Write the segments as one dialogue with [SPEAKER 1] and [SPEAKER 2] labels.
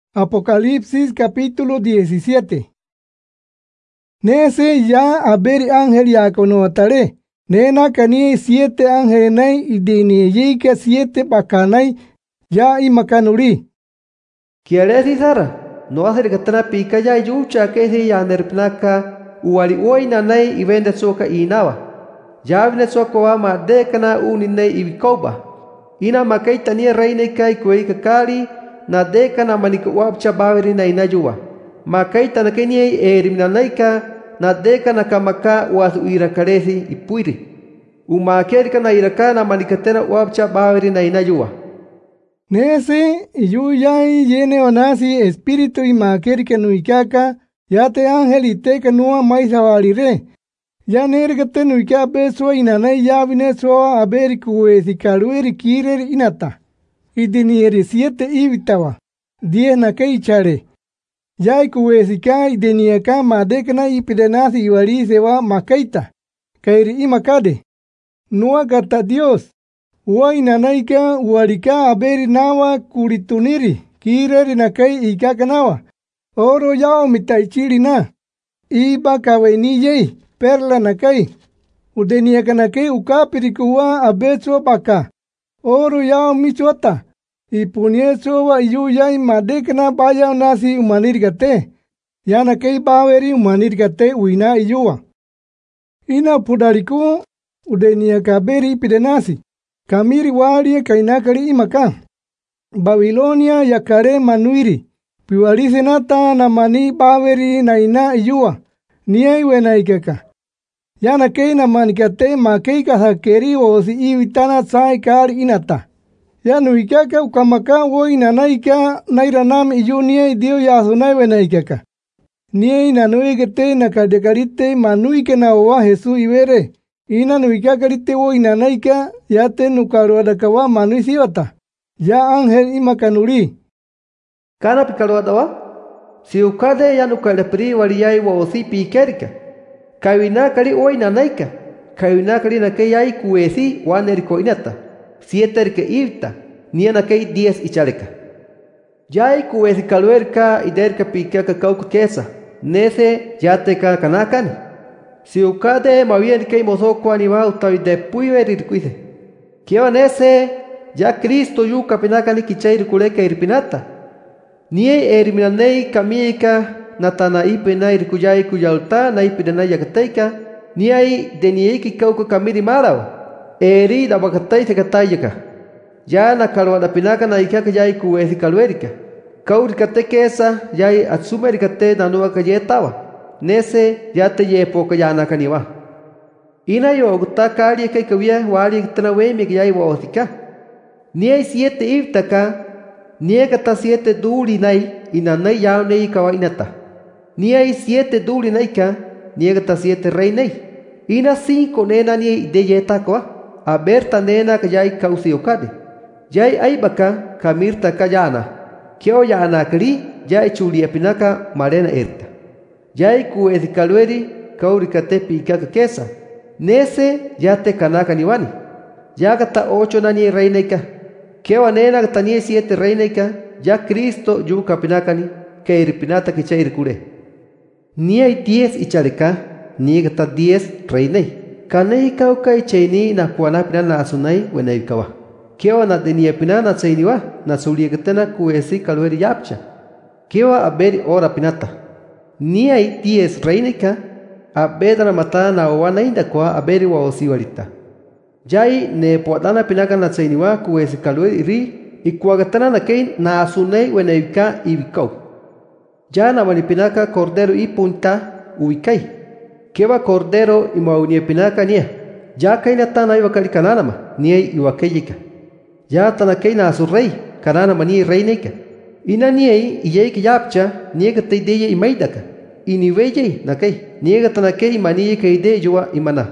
[SPEAKER 1] Apocalipsis capítulo 17. Nese ya aberi ángel ya conotare. Nena kani 7 ángeles y diniyika 7 bakanay ya imakanuri.
[SPEAKER 2] ¿Quieres Sara? No hacer que tana pica ya yucha que si ya nerpnaka uwali oina nay y vende soka inawa. Ya vende soka wa ma dekana uninay ibikoba. Ina makaita ni reina kai kuei kakali na deka na manika wapcha baweri na inajua. Makaita na keni erimna naika na deka na kamaka wasu irakaresi ipuiri. Umakerika na iraka na manikatena wapcha baweri na inajua.
[SPEAKER 1] Nese yuyai yene onasi espíritu y makerika nuikaka yate ángel y teka nua maisawarire. Ya nergate nuika beso inanay ya vine soa aberi kuesi kalueri kirer inata. Y dinieri 7 ibitawa, 10 na keichare. Ya ikuwesika y deniaka madekna y pidenasi iwari sewa makaita. Kairi imakade. Nua gata Dios. Ua inanaika uarika aberi nawa kurituniri. Kireri na kei ikakanawa. Oro yao mitaichiri na. Iba kaweniyei perla na kei. Udeniaka na kei ukapirikuwa abeso baka. Oro yao michota. Y punieso wa yuyay madekna baya nasi umanirgate. Yana kei baweri umanirgate uina iyuwa. Ina pudariku udenia kaberi pidenasi. Kamiri wali kainakari imaka. Babilonia yakare manuiri. Piwalise nata na mani baweri na ina iyuwa. Niya iwena ikeka. Yana kei na manikate makei kahakeri osi iwitana sai kari inata. Ya nuikaka ukamaka woi nanaika nairanam iyunie dio yasunai wenaikaka. Nie na nuigete na kadekarite manuike na owa Jesu ibere. Ina nuikakarite woi nanaika yate nukaruadakawa manuisiwata. Ya ángel imakanuri.
[SPEAKER 2] Kana pikaruadawa? Si ukade ya nukalepri waliyai wa osipi ikerika. Kawina kari woi nanaika. Kawina kari na keyai kuesi waneriko inata. 7 que irta, niana kei 10 ichareka. Jai kuesi kaluerka iderka pikaka kauka kesa, nese yateka kanakani. Si ukade mavien kei mosoko anima utavi depui verirkuise. Kieva nese, ya Cristo yuka pinakani kichair kuleka irpinata. Nie eriminanei kamika natana ipena irkuyai kuyalta na ipidena yakateika, niai denieki kauka kamiri marao. Eri da bakatai se katayaka. Ya na kalwa da pinaka na ikaka yai kuesi kalwerika. Kauri kate kesa yai atsumeri kate na nuwa kayetawa. Nese yate ye poka yana kaniwa. Ina yo guta kari kai kawia wali tana wemi yai wa osika. Nie 7 iftaka. Nie kata 7 duri nai ina nai yao nei kawa inata. Nie 7 duri nai ka. Nie kata 7 rei nei. Ina 5 nena nie de yetakwa. Aberta nena kayai kausi okade. Jai aibaka kamirta kayana. Kyo yana kri jai chuli epinaka marena erta. Jai kuesi kalweri kauri kate pikaka kesa. Nese yate kanaka niwani. Yagata 8 nani reineka. Kyo nena katanie 7 reineka. Ya Cristo yuka pinakani ke irpinata kichair kure. Niai 10 ichareka. Niegata 10 reinei. Kanei kauka ichaini na kuana pina na asunai wenaikawa. Kewa na denia pina na tsainiwa na suliekatena kuesi kalweri yapcha. Kewa aberi ora pinata. Niai 10 reinika abeda na mata na owana inda kwa aberi wa osiwarita. Jai ne poadana pinaka na tsainiwa kuesi kalweri ri ikuagatana na kein na asunai wenaika ibikau. Jana walipinaka cordero ipunta uikai. Kewa cordero imaunie pinaka nia. Ya kaina tana iwa kali kananama nia iwa kejika. Ya tana kaina asurrei kananama nia reinika. Ina nia iyeiki yapcha niega teideye imaidaka. Iniweye na kai niega tana kei mani keide jua imana.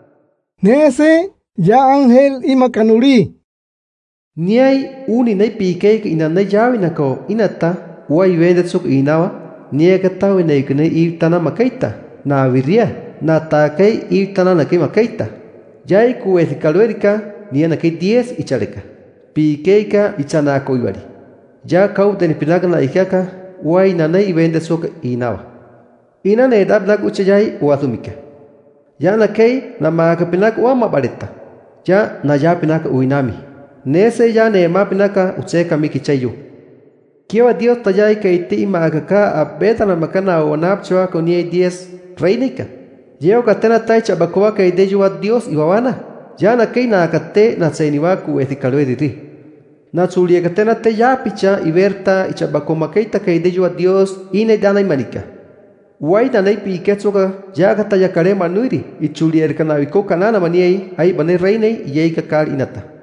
[SPEAKER 1] Nese ya ángel imakanuri.
[SPEAKER 2] Niai uni nai pikeik ina nai yawi nako inata uai vendetsuk inawa niega tawe neikune itana makaita. Na viria na takai itana na kei makaita. Jai kuesi kalwerika ni na kei 10 ichareka. Pikeika ichana koiwari. ya kau den pinaka na ikiaka wai nanay ibende soka inawa. Ina ne dab lag uchayay uazumike. Ya na kay na maka pinaka uama barita. Ya na ya pinaka uinami. Nese ya ne ma pinaka ucheka miki chayu. Kiwa Dios tayay kay ti maakaka abeta na makana wanapchwa konie 10 reinika. Yeo katena tay chabakoa kay dejuwa Dios iwawana. Ya na kay na akate na tseniwa ku ethikalwe diri. Na chulia katena te ya picha iberta ichabakoma keita kay dejuwa Dios ine dana imanika. Wai na nay piketsoka ya kataya kare manuiri ichulia erkanawiko kanana maniei ay bane reinei yei kakal inata.